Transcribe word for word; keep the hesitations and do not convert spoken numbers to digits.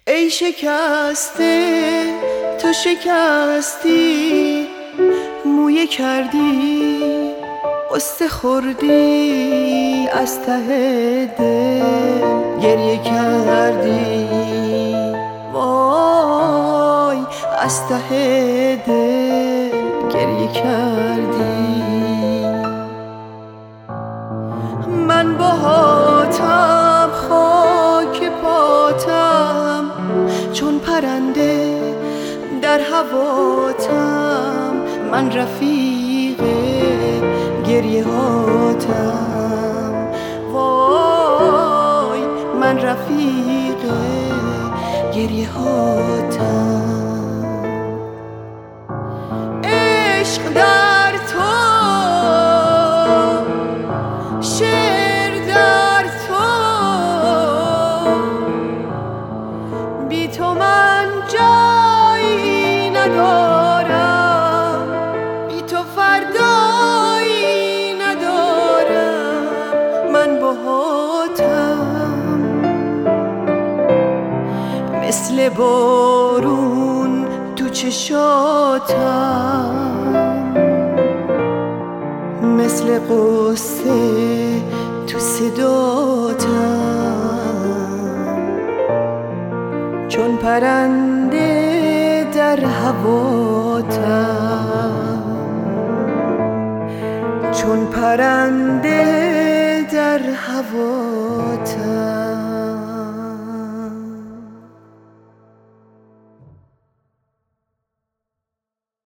ای شکسته تو شکستی، مویه کردی قصه خوردی، از ته دل گریه کردی، وای از ته دل گریه کردی. من باهاتم خاک پاتم، چون پرنده در هواتم، من رفیق گریه هاتم، وای من رفیق گریه هاتم. عشق در تو، شعر در تو، بی تو من جایی ندارم، بی تو فردایی ندارم. من باهاتم مثل بارون تو چشاتم، مثل قصه تو صداتم، چون پرنده در هواتم، چون پرنده در هواتم.